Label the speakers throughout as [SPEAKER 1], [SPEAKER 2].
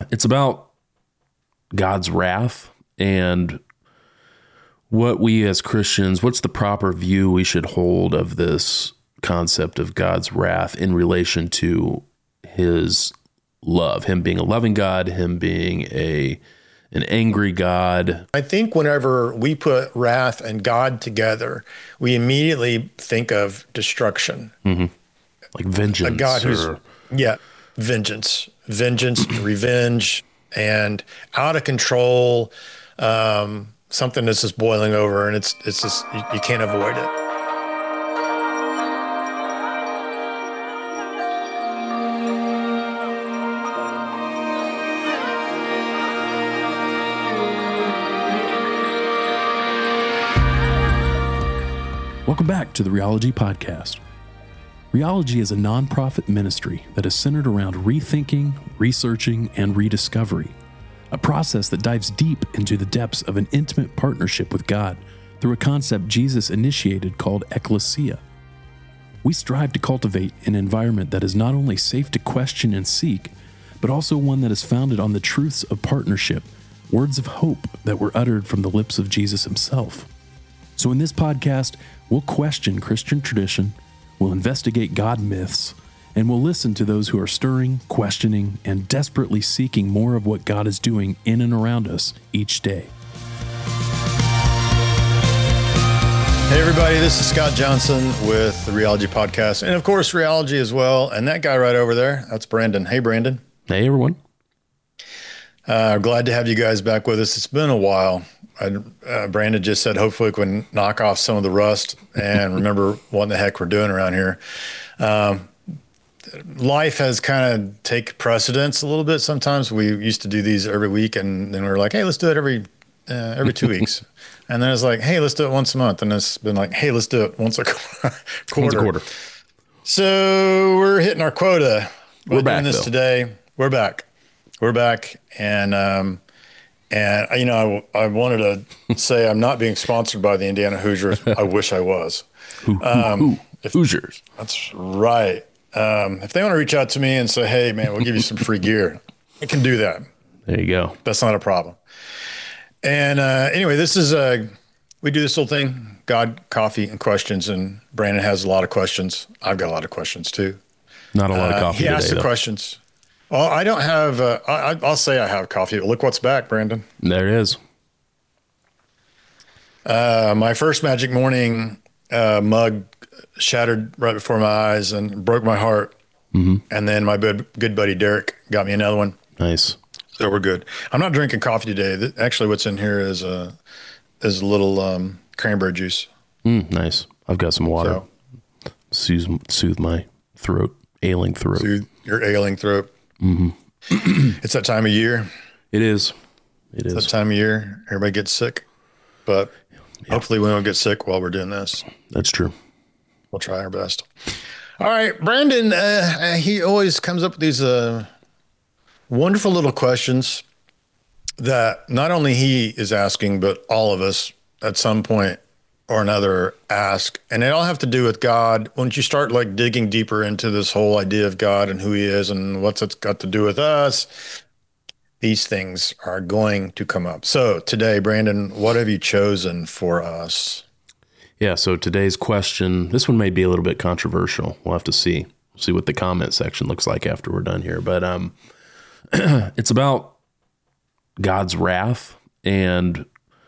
[SPEAKER 1] It's about God's wrath and what we as Christians, what's the proper view we should hold of this concept of God's wrath in relation to his love, him being a loving God, him being an angry God.
[SPEAKER 2] I think whenever we put wrath and God together, we immediately think of destruction.
[SPEAKER 1] Mm-hmm. Like vengeance.
[SPEAKER 2] A God vengeance, revenge, and out of control, something that's just boiling over, and it's just, you can't avoid it.
[SPEAKER 1] Welcome back to the Rheology Podcast. Rheology is a nonprofit ministry that is centered around rethinking, researching, and rediscovery, a process that dives deep into the depths of an intimate partnership with God through a concept Jesus initiated called ecclesia. We strive to cultivate an environment that is not only safe to question and seek, but also one that is founded on the truths of partnership, words of hope that were uttered from the lips of Jesus himself. So in this podcast, we'll question Christian tradition, we'll investigate God myths, and we'll listen to those who are stirring, questioning, and desperately seeking more of what God is doing in and around us each day.
[SPEAKER 2] Hey everybody, this is Scott Johnson with the Rheology Podcast, and of course Rheology as well. And that guy right over there, that's Brandon. Hey Brandon.
[SPEAKER 1] Hey everyone.
[SPEAKER 2] Glad to have you guys back with us. It's been a while. Brandon just said, hopefully we can knock off some of the rust and remember what the heck we're doing around here. Life has kind of taken precedence a little bit. Sometimes we used to do these every week, and then we were like, hey, let's do it every 2 weeks. And then it's like, hey, let's do it once a month. And it's been like, hey, let's do it once a quarter.
[SPEAKER 1] Once a quarter.
[SPEAKER 2] So we're hitting our quota.
[SPEAKER 1] We're back
[SPEAKER 2] doing this today. We're back. And you know, I wanted to say I'm not being sponsored by the Indiana Hoosiers. I wish I was.
[SPEAKER 1] Hoosiers.
[SPEAKER 2] That's right. If they want to reach out to me and say, hey, man, we'll give you some free gear, I can do that.
[SPEAKER 1] There you go.
[SPEAKER 2] That's not a problem. And anyway, this is we do this whole thing, God, coffee, and questions. And Brandon has a lot of questions. I've got a lot of questions too.
[SPEAKER 1] Not a lot of coffee
[SPEAKER 2] He asked
[SPEAKER 1] today,
[SPEAKER 2] the
[SPEAKER 1] though.
[SPEAKER 2] questions. Well, I don't have, I'll say I have coffee. Look what's back, Brandon.
[SPEAKER 1] There it is.
[SPEAKER 2] My first Magic Morning mug shattered right before my eyes and broke my heart.
[SPEAKER 1] Mm-hmm.
[SPEAKER 2] And then my good buddy Derek got me another one.
[SPEAKER 1] Nice.
[SPEAKER 2] So we're good. I'm not drinking coffee today. Actually, what's in here is a little cranberry juice.
[SPEAKER 1] Nice. I've got some water. Soothe my throat, ailing throat.
[SPEAKER 2] Soothe your ailing throat.
[SPEAKER 1] Mm-hmm.
[SPEAKER 2] It's that time of year.
[SPEAKER 1] It is.
[SPEAKER 2] It's that time of year. Everybody gets sick, but hopefully we don't get sick while we're doing this.
[SPEAKER 1] That's true.
[SPEAKER 2] We'll try our best. All right, Brandon, he always comes up with these wonderful little questions that not only he is asking, but all of us at some point or another ask. And they all have to do with God. Once you start like digging deeper into this whole idea of God and who he is and what's it's got to do with us, these things are going to come up. So today, Brandon, what have you chosen for us?
[SPEAKER 1] Yeah, so today's question, this one may be a little bit controversial. We'll have to see. We'll see what the comment section looks like after we're done here. But it's about God's wrath and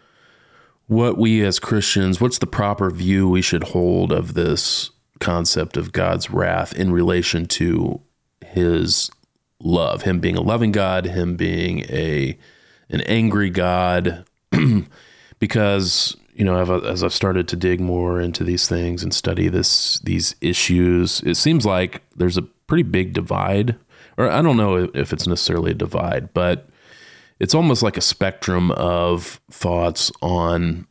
[SPEAKER 1] what we as Christians, what's the proper view we should hold of this concept of God's wrath in relation to his love, him being a loving God, him being an angry God. Because, you know, as I've started to dig more into these things and study these issues, it seems like there's a pretty big divide, or I don't know if it's necessarily a divide, but it's almost like a spectrum of thoughts on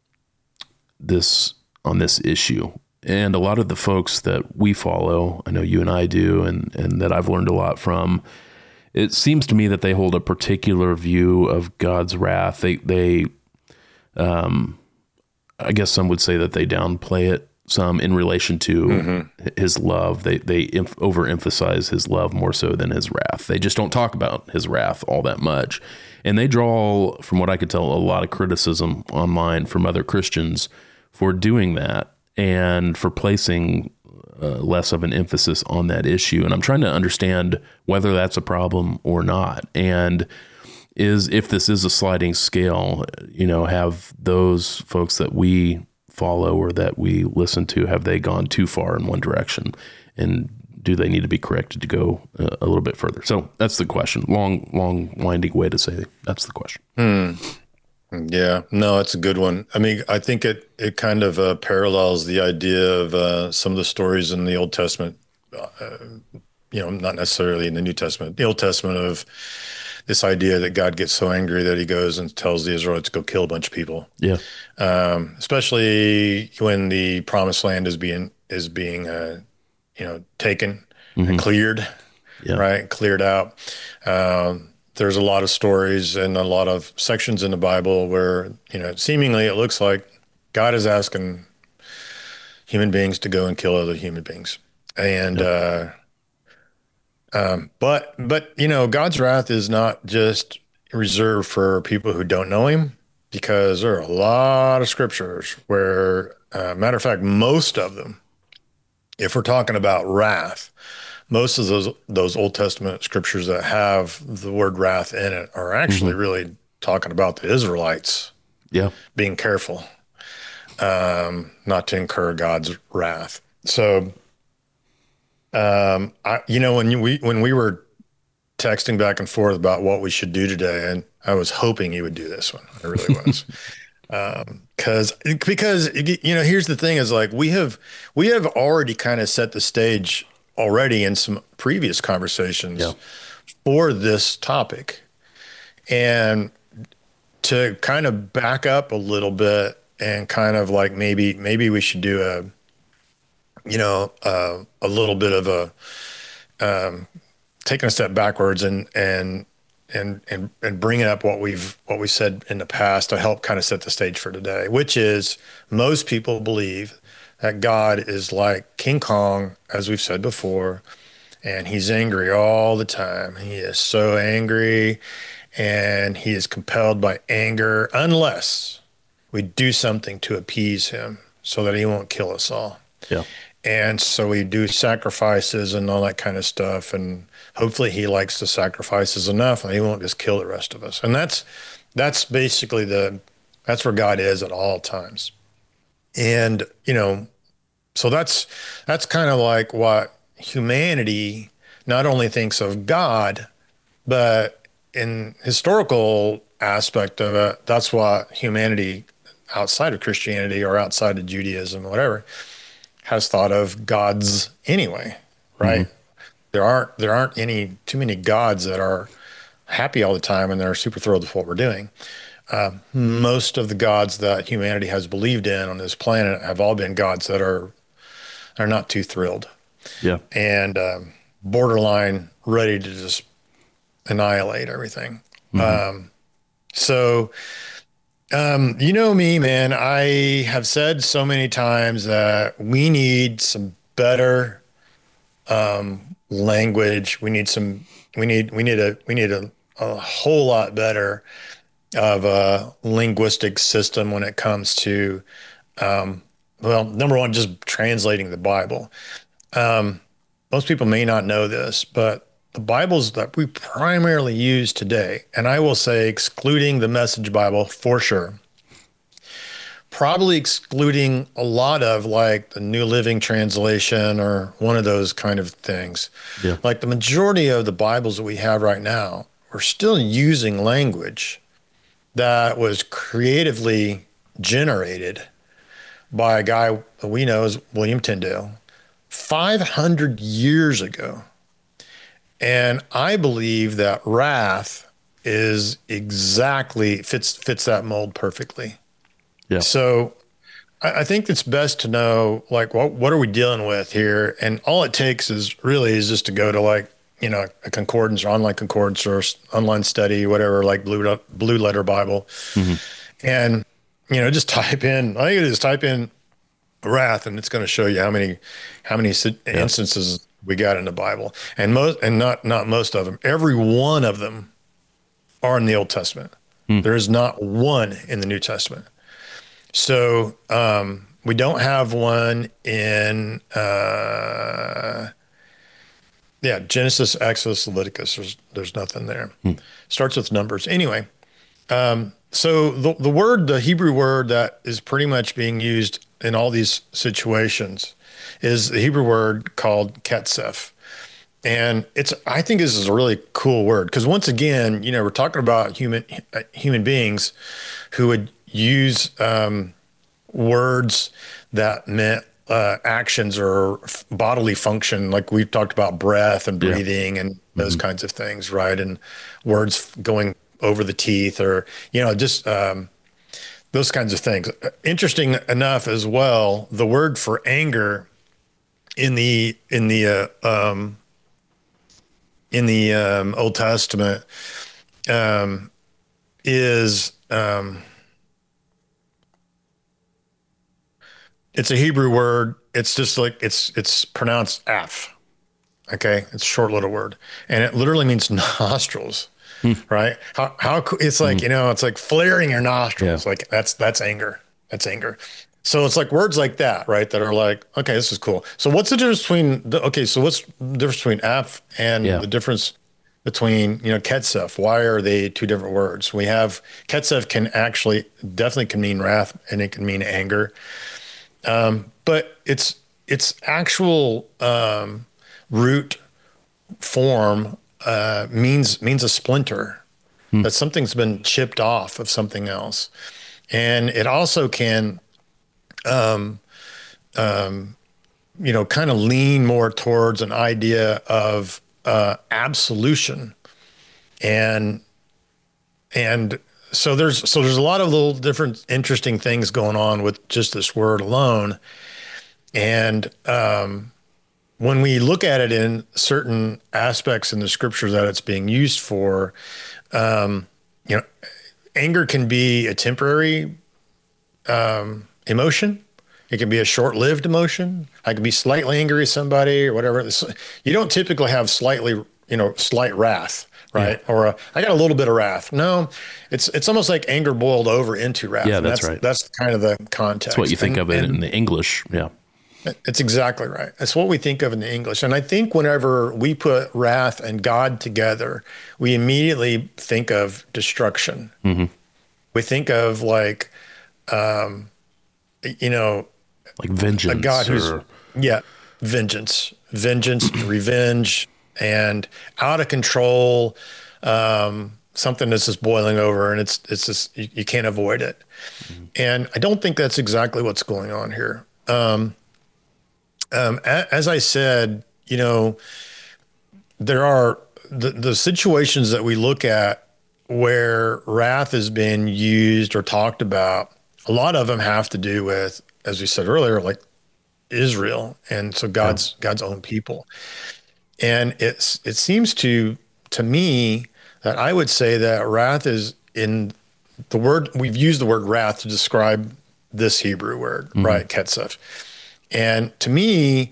[SPEAKER 1] this issue. And a lot of the folks that we follow, I know you and I do, and that I've learned a lot from, it seems to me that they hold a particular view of God's wrath. They I guess some would say that they downplay it some in relation to his love. They overemphasize his love more so than his wrath. They just don't talk about his wrath all that much. And they draw, from what I could tell, a lot of criticism online from other Christians for doing that and for placing less of an emphasis on that issue. And I'm trying to understand whether that's a problem or not. And if this is a sliding scale, have those folks that we follow or that we listen to, have they gone too far in one direction? And do they need to be corrected to go a little bit further? So that's the question. Long, winding way to say that's the question.
[SPEAKER 2] Yeah, no, it's a good one. I mean, I think it kind of parallels the idea of some of the stories in the Old Testament, not necessarily in the New Testament, the Old Testament, of this idea that God gets so angry that he goes and tells the Israelites to go kill a bunch of people.
[SPEAKER 1] Yeah.
[SPEAKER 2] Especially when the promised land is being taken and cleared, right? Cleared out. There's a lot of stories and a lot of sections in the Bible where, seemingly it looks like God is asking human beings to go and kill other human beings. And, but God's wrath is not just reserved for people who don't know him, because there are a lot of scriptures where, matter of fact, most of them, if we're talking about wrath, most of those Old Testament scriptures that have the word wrath in it are actually really talking about the Israelites being careful not to incur God's wrath. So, when we were texting back and forth about what we should do today, and I was hoping you would do this one. I really was. Because here's the thing is, like, we have already kind of set the stage already in some previous conversations for this topic. And to kind of back up a little bit and kind of like maybe we should do a little bit of a taking a step backwards and bringing up what we said in the past to help kind of set the stage for today, which is most people believe that God is like King Kong, as we've said before, and he's angry all the time. He is so angry, and he is compelled by anger unless we do something to appease him so that he won't kill us all.
[SPEAKER 1] Yeah.
[SPEAKER 2] And so we do sacrifices and all that kind of stuff, and hopefully he likes the sacrifices enough and he won't just kill the rest of us. And that's basically that's where God is at all times. And, so that's kind of like what humanity not only thinks of God, but in historical aspect of it, that's what humanity outside of Christianity or outside of Judaism or whatever has thought of gods anyway, right? Mm-hmm. There aren't too many gods that are happy all the time and they're super thrilled with what we're doing. Most of the gods that humanity has believed in on this planet have all been gods that are not too thrilled. Yeah. And borderline ready to just annihilate everything. Mm-hmm. Me, man, I have said so many times that we need some better language. We need a whole lot better of a linguistic system when it comes to, number one, just translating the Bible. Most people may not know this, but the Bibles that we primarily use today, and I will say excluding the Message Bible for sure, probably excluding a lot of like the New Living Translation or one of those kind of things. Yeah. Like the majority of the Bibles that we have right now, we're still using language that was creatively generated by a guy that we know as William Tyndale 500 years ago. And I believe that wrath is exactly fits that mold perfectly. Yeah. So I think it's best to know, like, what are we dealing with here? And all it takes is just to go to like, a concordance or online concordance or online study, whatever, like Blue Letter Bible. Mm-hmm. And, just type in wrath, and it's going to show you how many
[SPEAKER 1] Yeah.
[SPEAKER 2] instances we got in the Bible, and not most of them. Every one of them are in the Old Testament.
[SPEAKER 1] Hmm.
[SPEAKER 2] There is not one in the New Testament. So we don't have one in Genesis, Exodus, Leviticus. There's nothing there. Starts with Numbers. Anyway, so the Hebrew word that is pretty much being used in all these situations is the Hebrew word called ketsef. And I think this is a really cool word because once again, we're talking about human beings who would use words that meant actions or bodily function, like we've talked about breath and
[SPEAKER 1] Yeah.
[SPEAKER 2] breathing and those kinds of things, right? And words going over the teeth or, just those kinds of things. Interesting enough as well, the word for anger in the Old Testament is it's a Hebrew word. It's just like it's pronounced af. Okay, it's a short little word, and it literally means nostrils. Right? It's like it's like flaring your nostrils.
[SPEAKER 1] Yeah.
[SPEAKER 2] Like that's anger. That's anger. So it's like words like that, right? That are like, okay, this is cool. So what's the difference between so what's the difference between af and
[SPEAKER 1] Yeah.
[SPEAKER 2] the difference between ketsef? Why are they two different words? We have ketsef can actually definitely can mean wrath and it can mean anger, but its actual root form means a splinter, that something's been chipped off of something else, and it also can kind of lean more towards an idea of absolution, and so there's a lot of little different interesting things going on with just this word alone, and when we look at it in certain aspects in the scripture that it's being used for, you know, anger can be a temporary emotion. It can be a short-lived emotion. I can be slightly angry at somebody or whatever. You don't typically have slight wrath, right?
[SPEAKER 1] Yeah.
[SPEAKER 2] Or I got a little bit of wrath. No, it's almost like anger boiled over into wrath.
[SPEAKER 1] Yeah,
[SPEAKER 2] And
[SPEAKER 1] that's right.
[SPEAKER 2] That's kind of the context.
[SPEAKER 1] That's what you think
[SPEAKER 2] And-
[SPEAKER 1] of it
[SPEAKER 2] and
[SPEAKER 1] in the English. Yeah.
[SPEAKER 2] it's exactly right. That's what we think of in the English. And I think whenever we put wrath and God together, we immediately think of destruction. We think of like,
[SPEAKER 1] Like vengeance.
[SPEAKER 2] a God who's,
[SPEAKER 1] or,
[SPEAKER 2] vengeance, revenge, and out of control, something that's just boiling over and it's just, you can't avoid it. And I don't think that's exactly what's going on here. As I said, there are the situations that we look at where wrath is being used or talked about. A lot of them have to do with, as we said earlier, like Israel, and so God's own people. And it seems to me that I would say that wrath is in the word. We've used the word wrath to describe this Hebrew word, right? Ketsef. And to me,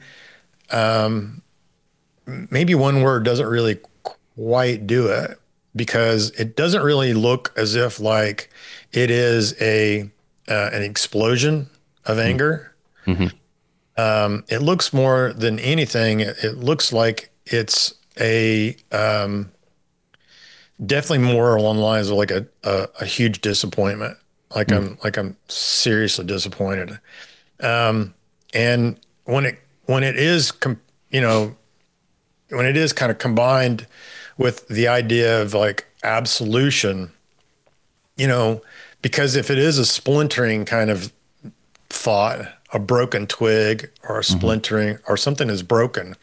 [SPEAKER 2] maybe one word doesn't really quite do it, because it doesn't really look as if like it is an explosion of anger. It looks more than anything, it looks like it's a definitely more along the lines of like a huge disappointment. Like I'm seriously disappointed. And when it is when it is kind of combined with the idea of like absolution, because if it is a splintering kind of thought, a broken twig or a splintering or something is broken,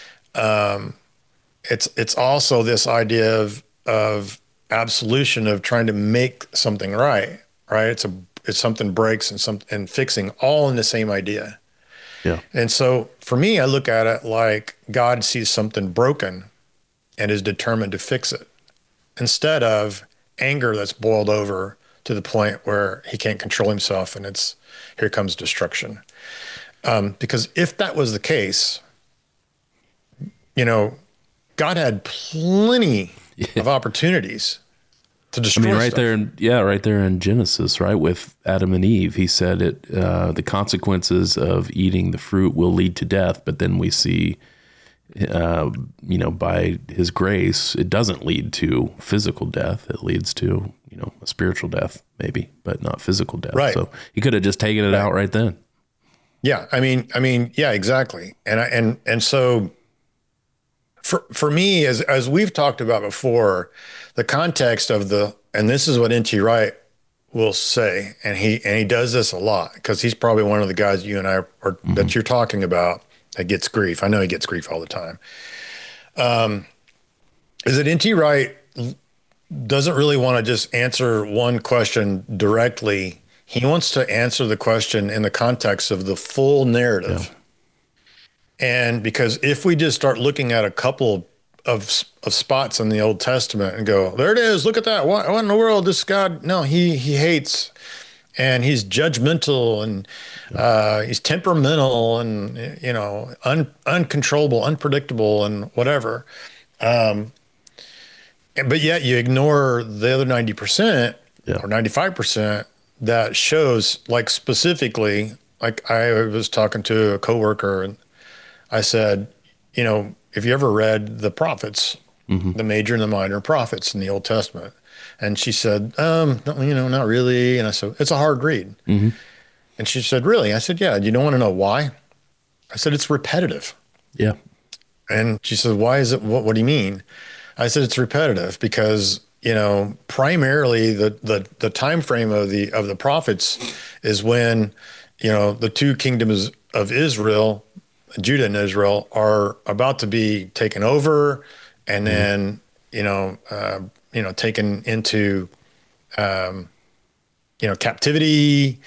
[SPEAKER 2] it's also this idea of absolution, of trying to make something right. It's something breaks and fixing, all in the same idea.
[SPEAKER 1] Yeah.
[SPEAKER 2] And so for me, I look at it like God sees something broken and is determined to fix it, instead of anger that's boiled over to the point where he can't control himself, and here comes destruction. Because if that was the case, God had plenty of opportunities to destroy.
[SPEAKER 1] Right there in Genesis, right, with Adam and Eve, he said the consequences of eating the fruit will lead to death. But then we see, by his grace, it doesn't lead to physical death. It leads to, a spiritual death, maybe, but not physical death.
[SPEAKER 2] Right.
[SPEAKER 1] So he could have just taken it out right then.
[SPEAKER 2] Yeah. I mean, yeah, exactly. And so for me, as we've talked about before, the context of and this is what N.T. Wright will say, and he does this a lot, because he's probably one of the guys you and I are that you're talking about that gets grief. I know he gets grief all the time. Is that N.T. Wright doesn't really want to just answer one question directly. He wants to answer the question in the context of the full narrative. Yeah. And because if we just start looking at a couple of spots in the Old Testament and go, there it is, look at that. What in the world? This God, no, he hates, and he's judgmental, and he's temperamental, and, uncontrollable, unpredictable, and whatever. But yet you ignore the other 90% or 95% that shows, like, specifically, like I was talking to a coworker, and I said, if you ever read the prophets, the major and the minor prophets in the Old Testament, and she said, not really. And I said, it's a hard read. And she said, really? I said, yeah. You don't want to know why? I said, it's repetitive.
[SPEAKER 1] Yeah.
[SPEAKER 2] And she said, why is it? What do you mean? I said, it's repetitive because, primarily the time frame of the prophets is when, the two kingdoms of Israel, Judah and Israel, are about to be taken over, and then, taken into, captivity,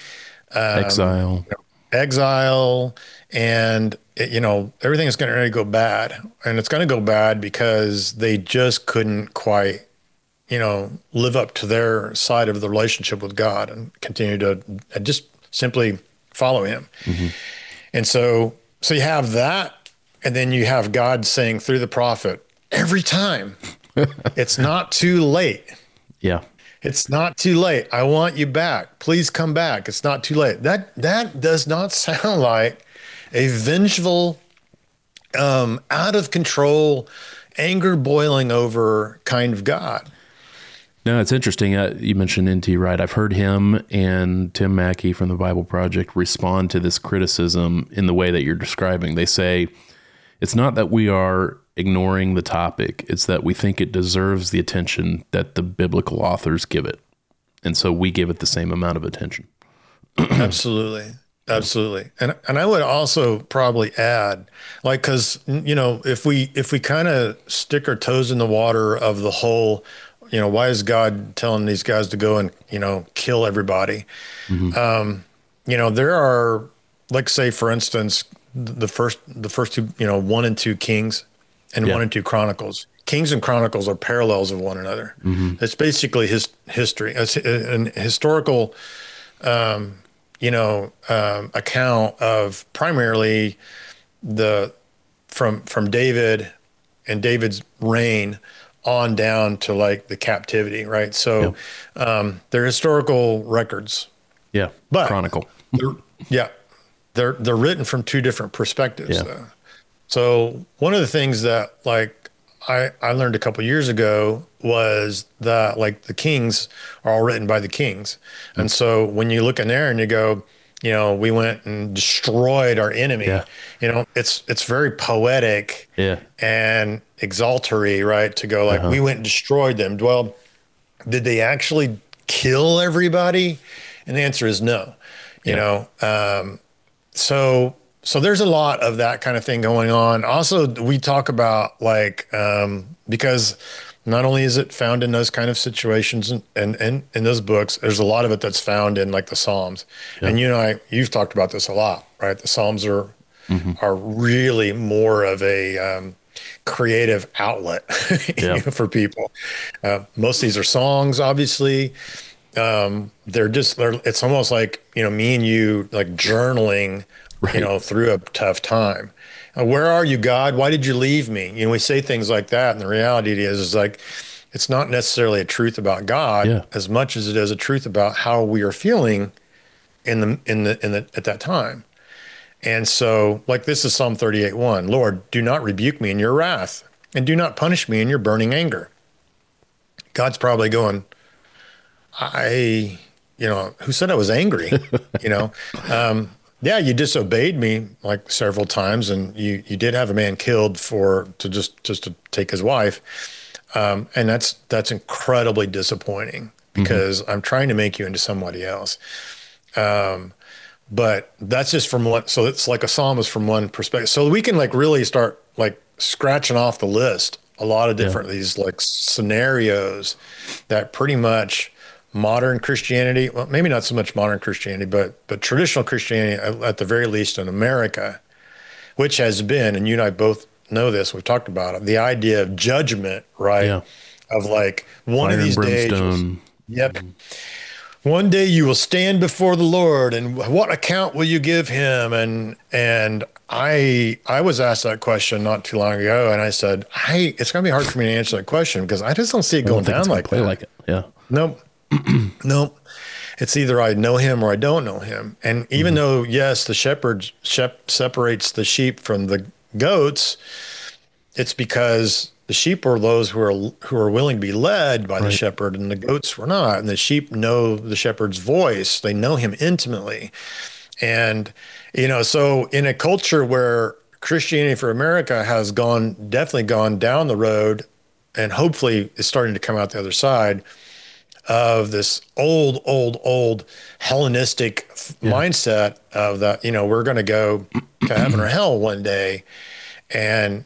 [SPEAKER 2] exile, and everything is going to go bad, and it's going to go bad because they just couldn't quite, live up to their side of the relationship with God and continue to just simply follow him. And so you have that, and then you have God saying through the prophet every time, it's not too late.
[SPEAKER 1] Yeah.
[SPEAKER 2] It's not too late. I want you back. Please come back. It's not too late. That does not sound like a vengeful, out of control, anger boiling over kind of God.
[SPEAKER 1] No, it's interesting. You mentioned N.T. Wright. I've heard him and Tim Mackie from the Bible Project respond to this criticism in the way that you're describing. They say, it's not that we are ignoring the topic, it's that we think it deserves the attention that the biblical authors give it. And so we give it the same amount of attention.
[SPEAKER 2] Absolutely. Absolutely. And I would also probably add, like, because, if we kind of stick our toes in the water of the whole, why is God telling these guys to go and, kill everybody? There are, like, say, for instance, the first two, 1 and 2 Kings and 1 and 2 Chronicles. Kings and Chronicles are parallels of one another. It's basically history. It's an historical, account of primarily from David and David's reign on down to, like, the captivity, right? So they're historical records.
[SPEAKER 1] Yeah,
[SPEAKER 2] but
[SPEAKER 1] chronicle.
[SPEAKER 2] They're written from two different perspectives. Though. So one of the things that, like, I learned a couple years ago was that, like, the Kings are all written by the kings. And so when you look in there and you go, we went and destroyed our enemy, it's very poetic and exaltatory, right? To go, like, we went and destroyed them. Well, did they actually kill everybody? And the answer is no. So there's a lot of that kind of thing going on. Also, we talk about, like, because not only is it found in those kind of situations and in those books, there's a lot of it that's found in, like, the Psalms. And you've talked about this a lot, right? The Psalms are really more of a creative outlet for people. Most of these are songs, obviously, it's almost like, me and you like journaling,
[SPEAKER 1] Right.
[SPEAKER 2] through a tough time. Where are you, God? Why did you leave me? We say things like that. And the reality is like, it's not necessarily a truth about God
[SPEAKER 1] Yeah.
[SPEAKER 2] as much as it is a truth about how we are feeling at that time. And so, like, this is Psalm 38:1. Lord, do not rebuke me in your wrath, and do not punish me in your burning anger. God's probably going, who said I was angry? You know, yeah, you disobeyed me like several times, and you did have a man killed just to take his wife, and that's incredibly disappointing
[SPEAKER 1] Hmm.
[SPEAKER 2] because I'm trying to make you into somebody else. But that's just from one. So it's like a psalmist from one perspective. So we can like really start like scratching off the list a lot of
[SPEAKER 1] Yeah.
[SPEAKER 2] different these like scenarios that pretty much modern Christianity, well, maybe not so much modern Christianity, but traditional Christianity at the very least in America, which has been, and you and I both know this, we've talked about it, the idea of judgment, right?
[SPEAKER 1] Yeah.
[SPEAKER 2] Of like one of
[SPEAKER 1] Fire and
[SPEAKER 2] these days,
[SPEAKER 1] brimstone.
[SPEAKER 2] yep, one day you will stand before the Lord, and what account will you give him? And I was asked that question not too long ago, and I said, "Hey, it's going to be hard for me to answer that question because I just don't see it
[SPEAKER 1] I don't
[SPEAKER 2] going
[SPEAKER 1] think it's
[SPEAKER 2] down
[SPEAKER 1] going to
[SPEAKER 2] like
[SPEAKER 1] play
[SPEAKER 2] that."
[SPEAKER 1] like it. Yeah.
[SPEAKER 2] Nope, nope. It's either I know him or I don't know him. And even
[SPEAKER 1] Hmm.
[SPEAKER 2] though, yes, the shepherd separates the sheep from the goats, it's because the sheep are those who are willing to be led by the
[SPEAKER 1] Right.
[SPEAKER 2] shepherd, and the goats were not. And the sheep know the shepherd's voice; they know him intimately. And so in a culture where Christianity for America has definitely gone down the road, and hopefully is starting to come out the other side of this old Hellenistic
[SPEAKER 1] Yeah.
[SPEAKER 2] mindset of that, we're going to go to heaven or hell one day, and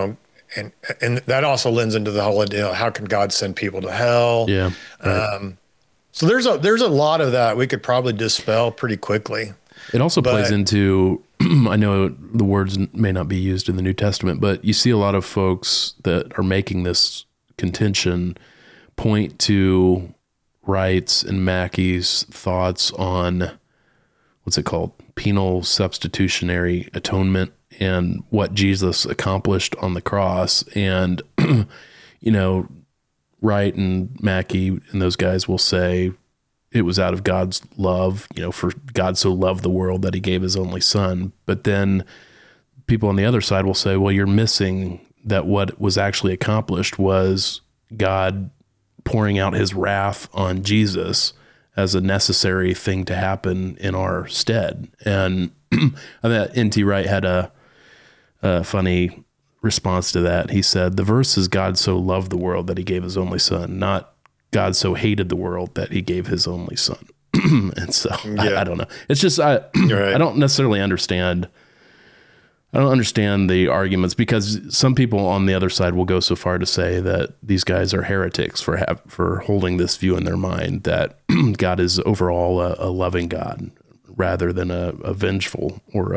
[SPEAKER 2] and that also lends into the whole idea, how can God send people to hell?
[SPEAKER 1] Yeah. Right.
[SPEAKER 2] So there's a lot of that we could probably dispel pretty quickly.
[SPEAKER 1] It also plays
[SPEAKER 2] But
[SPEAKER 1] into, I know the words may not be used in the New Testament, but you see a lot of folks that are making this contention point to Wright's and Mackey's thoughts on what's it called? Penal substitutionary atonement and what Jesus accomplished on the cross. And, you know, Wright and Mackey and those guys will say it was out of God's love, for God so loved the world that he gave his only son. But then people on the other side will say, well, you're missing that what was actually accomplished was God pouring out his wrath on Jesus as a necessary thing to happen in our stead. And I thought N.T. Wright had a funny response to that. He said, the verse is God so loved the world that he gave his only son, not God so hated the world that he gave his only son. And so I
[SPEAKER 2] yeah,
[SPEAKER 1] don't know. It's just, I
[SPEAKER 2] you're right.
[SPEAKER 1] don't necessarily understand. I don't understand the arguments because some people on the other side will go so far to say that these guys are heretics for holding this view in their mind that God is overall a loving God rather than a vengeful or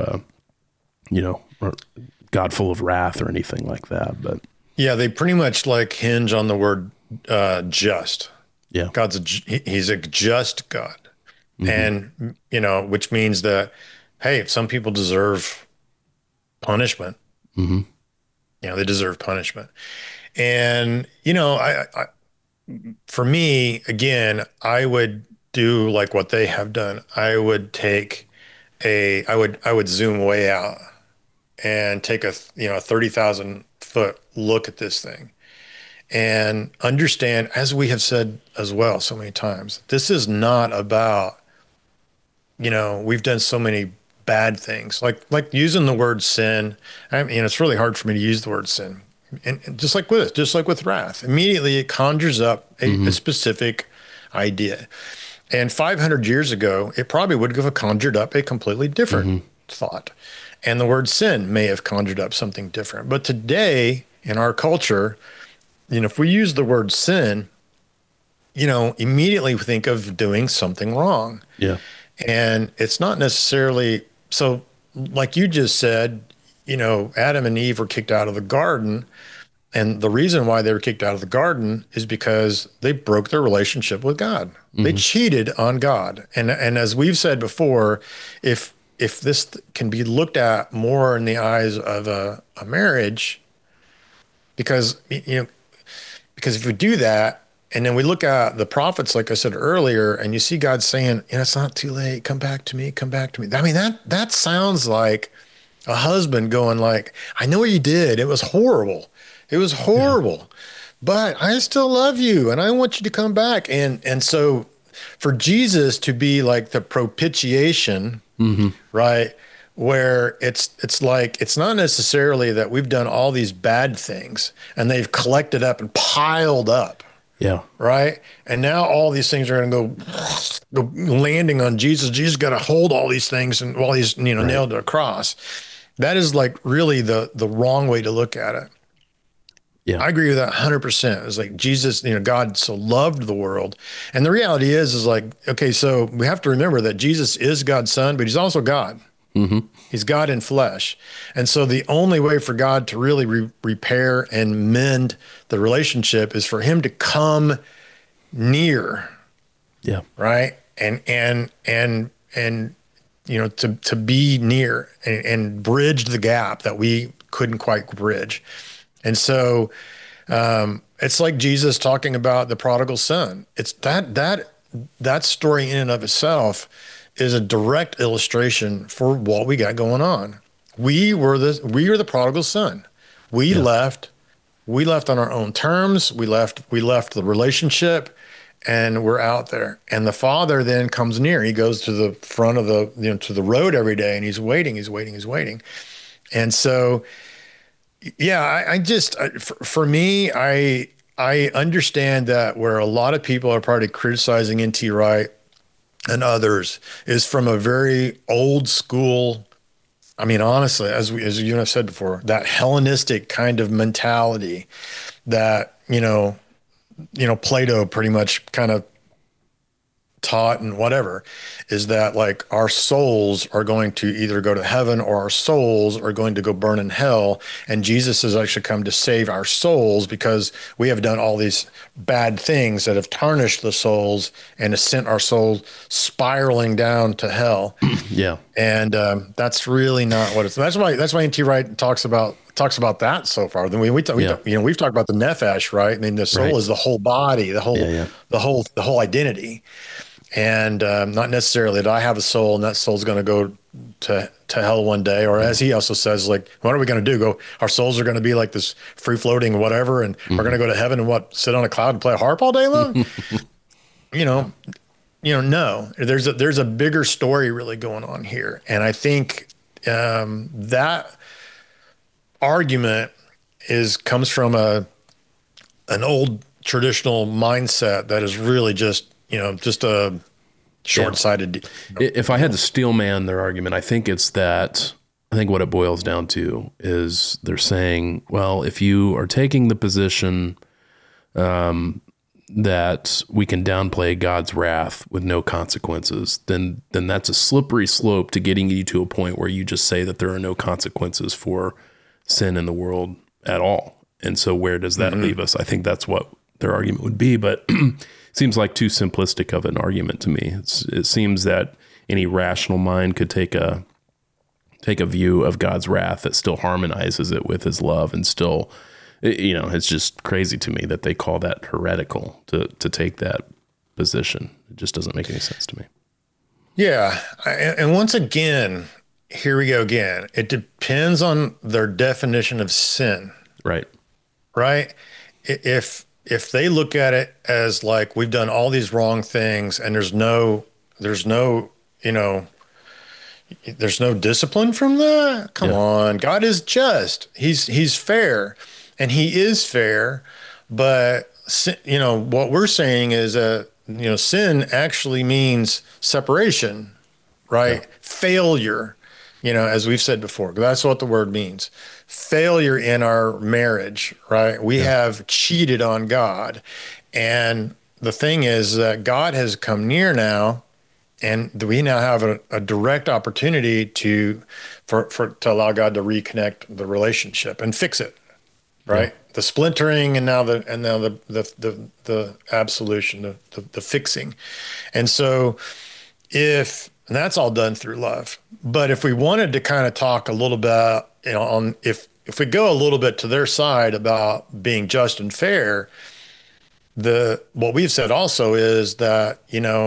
[SPEAKER 1] or God full of wrath or anything like that. But
[SPEAKER 2] Yeah, they pretty much like hinge on the word just.
[SPEAKER 1] yeah.
[SPEAKER 2] He's a just God.
[SPEAKER 1] Hmm.
[SPEAKER 2] And which means that, hey, some people deserve punishment.
[SPEAKER 1] Hmm.
[SPEAKER 2] They deserve punishment. And for me, again, I would do like what they have done. I would zoom way out and take a 30,000 foot look at this thing and understand, as we have said as well so many times, this is not about, we've done so many bad things, like using the word sin. I mean, it's really hard for me to use the word sin, and just like with wrath, immediately it conjures up a
[SPEAKER 1] Hmm.
[SPEAKER 2] specific idea. And 500 years ago, it probably would have conjured up a completely different
[SPEAKER 1] Hmm.
[SPEAKER 2] thought. And the word sin may have conjured up something different. But today, in our culture, if we use the word sin, immediately we think of doing something wrong.
[SPEAKER 1] Yeah.
[SPEAKER 2] And it's not necessarily so, like you just said, Adam and Eve were kicked out of the garden. And the reason why they were kicked out of the garden is because they broke their relationship with God. They cheated on God. And as we've said before, if this can be looked at more in the eyes of a marriage, because because if we do that, and then we look at the prophets, like I said earlier, and you see God saying, it's not too late. Come back to me. Come back to me. I mean, that sounds like a husband going like, I know what you did. It was horrible. It was horrible, but I still love you and I want you to come back. And so for Jesus to be like the propitiation, right? Where it's like, it's not necessarily that we've done all these bad things and they've collected up and piled up.
[SPEAKER 1] Yeah.
[SPEAKER 2] Right. And now all these things are going to go landing on Jesus. Jesus got to hold all these things and while he's, nailed to a cross. That is like really the wrong way to look at it.
[SPEAKER 1] Yeah.
[SPEAKER 2] I agree with that 100%. It's like Jesus, God so loved the world. And the reality is like, okay, so we have to remember that Jesus is God's son, but he's also God. He's God in flesh. And so the only way for God to really repair and mend the relationship is for him to come near.
[SPEAKER 1] Yeah.
[SPEAKER 2] Right. And to be near and bridge the gap that we couldn't quite bridge. And so it's like Jesus talking about the prodigal son. It's that story in and of itself is a direct illustration for what we got going on. We were the prodigal son. We left on our own terms. We left the relationship and we're out there. And the father then comes near. He goes to the front of to the road every day and he's waiting. And so, for me, I understand that where a lot of people are probably criticizing N.T. Wright and others is from a very old school, I mean, honestly, as you and I said before, that Hellenistic kind of mentality that, Plato pretty much kind of taught and whatever, is that like our souls are going to either go to heaven or our souls are going to go burn in hell. And Jesus has actually come to save our souls because we have done all these bad things that have tarnished the souls and has sent our souls spiraling down to hell.
[SPEAKER 1] Yeah.
[SPEAKER 2] And that's really not what it's, that's why N.T. Wright talks about that so far. Then we've talked about the nephesh, right? I mean, the soul is the whole body, the whole identity. And not necessarily that I have a soul and that soul's going to go to hell one day. Or as he also says, like, what are we going to do? Our souls are going to be like this free floating whatever. And we're going to go to heaven and sit on a cloud and play a harp all day long? No, there's a bigger story really going on here. And I think that argument comes from an old traditional mindset that is really just a short-sighted.
[SPEAKER 1] If I had to steel man their argument, I think what it boils down to is they're saying, well, if you are taking the position that we can downplay God's wrath with no consequences, then that's a slippery slope to getting you to a point where you just say that there are no consequences for sin in the world at all. And so where does that leave us? I think that's what their argument would be, but seems like too simplistic of an argument to me. It seems that any rational mind could take a view of God's wrath that still harmonizes it with his love, and still, it's just crazy to me that they call that heretical to take that position. It just doesn't make any sense to me.
[SPEAKER 2] Yeah. And once again, here we go again. It depends on their definition of sin.
[SPEAKER 1] Right.
[SPEAKER 2] Right. If they look at it as like we've done all these wrong things and there's no discipline from that. Come on. God is just, he's fair, and he is fair. But what we're saying is sin actually means separation, right? Yeah. Failure, as we've said before, that's what the word means. Failure in our marriage, right? We have cheated on God. And the thing is that God has come near now, and we now have a direct opportunity to allow God to reconnect the relationship and fix it. right? The splintering, and now the absolution, the fixing. And so if and that's all done through love. But if we wanted to kind of talk a little bit, on if we go a little bit to their side about being just and fair, what we've said also is that,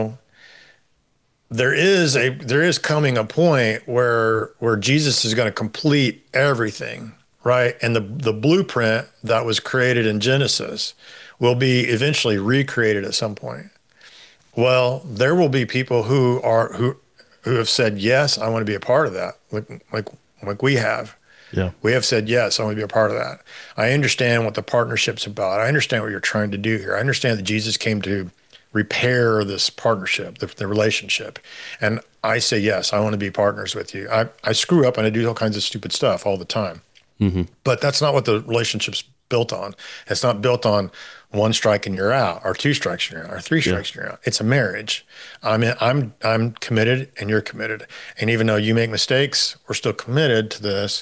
[SPEAKER 2] there is coming a point where Jesus is going to complete everything, right? And the blueprint that was created in Genesis will be eventually recreated at some point. Well, there will be people who have said, yes, I want to be a part of that, like we have.
[SPEAKER 1] Yeah.
[SPEAKER 2] We have said, yes, I want to be a part of that. I understand what the partnership's about. I understand what you're trying to do here. I understand that Jesus came to repair this partnership, the relationship. And I say, yes, I want to be partners with you. I screw up and I do all kinds of stupid stuff all the time.
[SPEAKER 1] Mm-hmm.
[SPEAKER 2] But that's not what the relationship's built on. It's not built on one strike and you're out, or two strikes and you're out, or three strikes and you're out. It's a marriage. I'm committed and you're committed. And even though you make mistakes, we're still committed to this.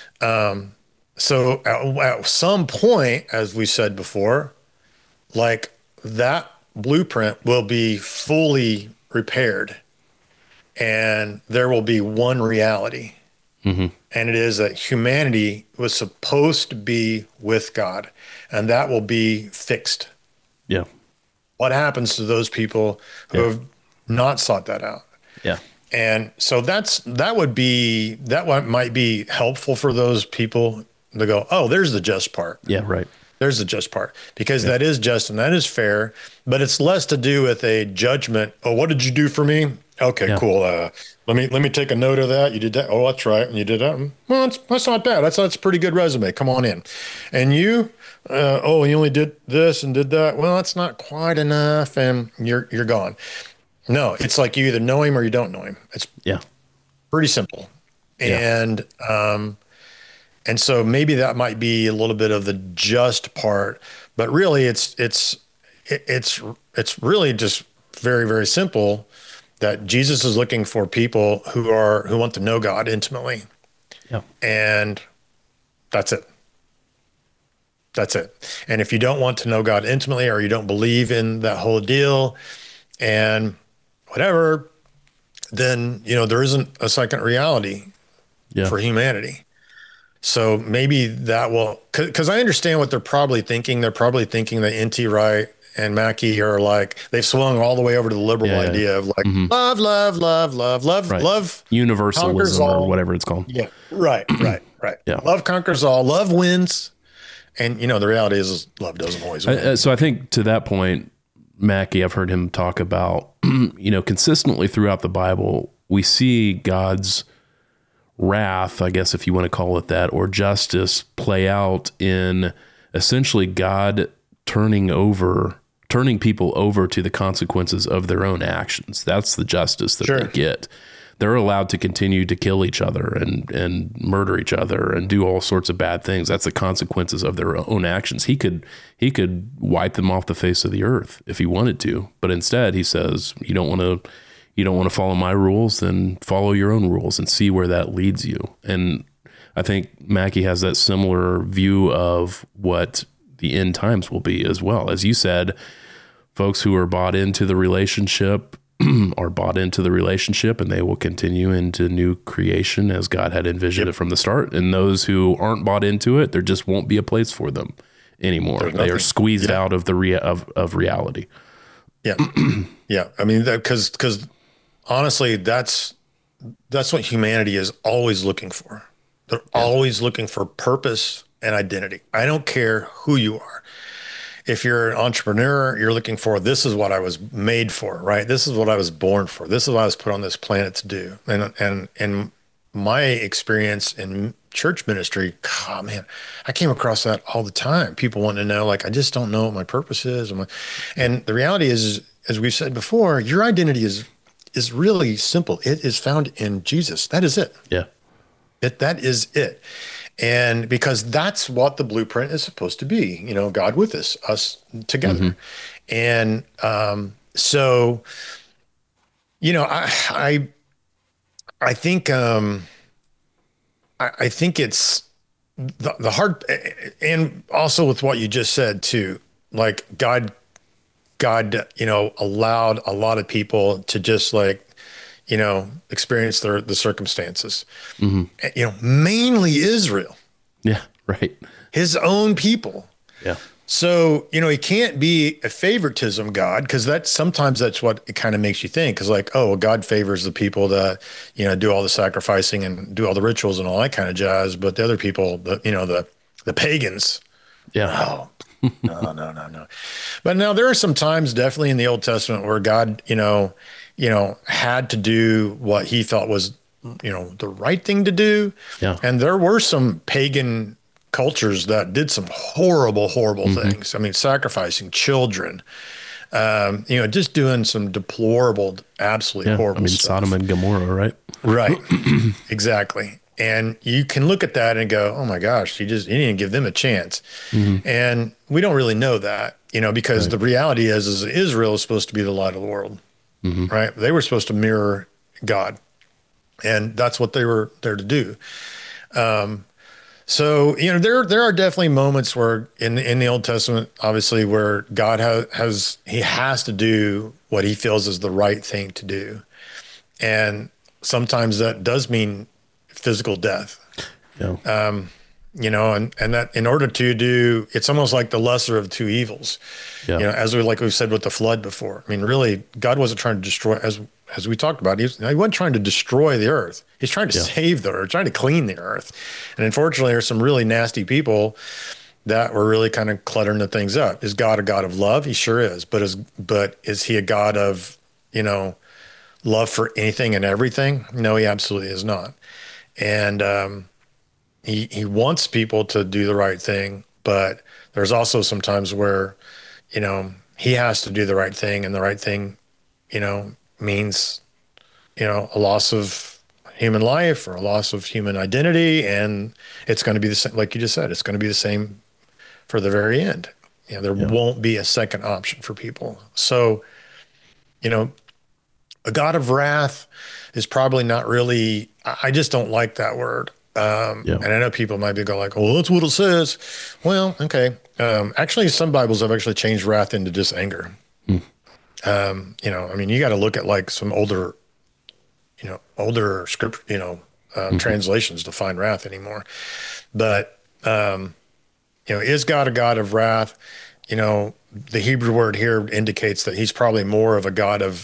[SPEAKER 2] So at some point, as we said before, like that blueprint will be fully repaired and there will be one reality.
[SPEAKER 1] Mm-hmm.
[SPEAKER 2] And it is that humanity was supposed to be with God, and that will be fixed.
[SPEAKER 1] Yeah.
[SPEAKER 2] What happens to those people who have not sought that out?
[SPEAKER 1] Yeah.
[SPEAKER 2] And so that might be helpful for those people to go, oh, there's the just part.
[SPEAKER 1] Yeah. Right.
[SPEAKER 2] There's the just part, because that is just and that is fair, but it's less to do with a judgment. Oh, what did you do for me? Okay, cool. Let me take a note of that. You did that. Oh, that's right. And you did that. Well, that's not bad. That's a pretty good resume. Come on in. And you, you only did this and did that. Well, that's not quite enough. And you're gone. No, it's like you either know him or you don't know him. It's pretty simple. And, and so maybe that might be a little bit of the just part, but really it's really just very, very simple, that Jesus is looking for people who want to know God intimately.
[SPEAKER 1] Yeah.
[SPEAKER 2] And that's it. That's it. And if you don't want to know God intimately, or you don't believe in that whole deal and whatever, then, there isn't a second reality for humanity. So maybe that will, because I understand what they're probably thinking. They're probably thinking that N.T. Wright and Mackie are like, they've swung all the way over to the liberal idea of like, love, love, love, love, love, love.
[SPEAKER 1] Universalism or whatever it's called.
[SPEAKER 2] Yeah. Right.
[SPEAKER 1] Yeah.
[SPEAKER 2] Love conquers all. Love wins. And, the reality is love doesn't always win.
[SPEAKER 1] So I think to that point, Mackie, I've heard him talk about, consistently throughout the Bible, we see God's wrath, I guess if you want to call it that, or justice play out in essentially God turning people over to the consequences of their own actions. That's the justice that they get. They're allowed to continue to kill each other and murder each other and do all sorts of bad things. That's the consequences of their own actions. He could wipe them off the face of the earth if he wanted to, but instead he says, you don't want to follow my rules, then follow your own rules and see where that leads you. And I think Mackie has that similar view of what the end times will be as well. As you said, folks who are bought into the relationship are bought into the relationship, and they will continue into new creation as God had envisioned it from the start. And those who aren't bought into it, there just won't be a place for them anymore. They are squeezed out of the of reality.
[SPEAKER 2] Yeah. Yeah. I mean, because honestly, that's what humanity is always looking for. They're always looking for purpose and identity. I don't care who you are. If you're an entrepreneur, you're looking for, this is what I was made for, right? This is what I was born for. This is what I was put on this planet to do. And my experience in church ministry, God, man, I came across that all the time. People want to know, like, I just don't know what my purpose is. And the reality is, as we've said before, your identity is really simple. It is found in Jesus. That is it.
[SPEAKER 1] Yeah.
[SPEAKER 2] That is it. And because that's what the blueprint is supposed to be, God with us together. And so, I think it's the hard, and also with what you just said too, like God, allowed a lot of people to just like, experience the circumstances, mainly Israel,
[SPEAKER 1] Yeah. Right.
[SPEAKER 2] his own people.
[SPEAKER 1] Yeah.
[SPEAKER 2] So, he can't be a favoritism God, because sometimes that's what it kind of makes you think, is like, oh, well, God favors the people that, do all the sacrificing and do all the rituals and all that kind of jazz. But the other people, the pagans.
[SPEAKER 1] Yeah.
[SPEAKER 2] Oh, no. But now there are some times definitely in the Old Testament where God, had to do what he felt was, the right thing to do.
[SPEAKER 1] Yeah.
[SPEAKER 2] And there were some pagan cultures that did some horrible things. I mean, sacrificing children, just doing some deplorable, absolutely horrible stuff.
[SPEAKER 1] Sodom and Gomorrah, right?
[SPEAKER 2] Right. Exactly. And you can look at that and go, oh my gosh, you didn't give them a chance. And we don't really know that, because the reality is Israel is supposed to be the light of the world, right? They were supposed to mirror God, and that's what they were there to do. So, there are definitely moments where in the Old Testament, obviously, where God has to do what he feels is the right thing to do. And sometimes that does mean physical death.
[SPEAKER 1] Yeah.
[SPEAKER 2] And that in order to do, it's almost like the lesser of two evils.
[SPEAKER 1] Yeah.
[SPEAKER 2] As we've said with the flood before. I mean, really, God wasn't trying to destroy, as we talked about, he wasn't trying to destroy the earth. He's trying to save the earth, trying to clean the earth. And unfortunately, there's some really nasty people that were really kind of cluttering the things up. Is God a God of love? He sure is. But is he a God of, love for anything and everything? No, he absolutely is not. And he wants people to do the right thing, but there's also some times where, he has to do the right thing, and the right thing, means, a loss of human life or a loss of human identity. And it's going to be the same, like you just said, it's going to be the same for the very end. There won't be a second option for people. So, a God of wrath is probably not really, I just don't like that word. And I know people might be going like, oh, that's what it says. Well, okay. Actually, some Bibles have actually changed wrath into just anger. You got to look at like some older script, translations to find wrath anymore. But, is God a God of wrath? The Hebrew word here indicates that he's probably more of a God of,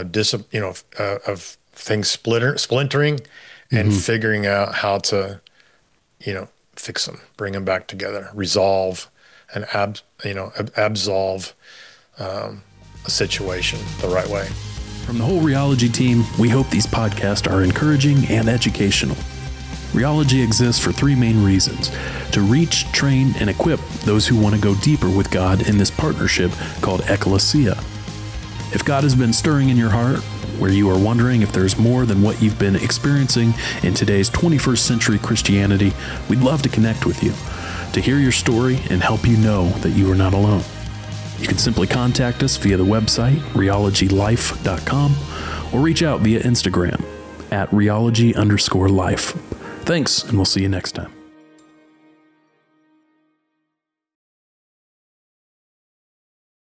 [SPEAKER 2] of things splintering and figuring out how to, fix them, bring them back together, resolve and absolve a situation the right way.
[SPEAKER 1] From the whole Rheology team, we hope these podcasts are encouraging and educational. Rheology exists for three main reasons: to reach, train, and equip those who want to go deeper with God in this partnership called Ecclesia. If God has been stirring in your heart, where you are wondering if there's more than what you've been experiencing in today's 21st century Christianity, we'd love to connect with you, to hear your story and help you know that you are not alone. You can simply contact us via the website, rheologylife.com, or reach out via Instagram at rheology_life. Thanks, and we'll see you next time.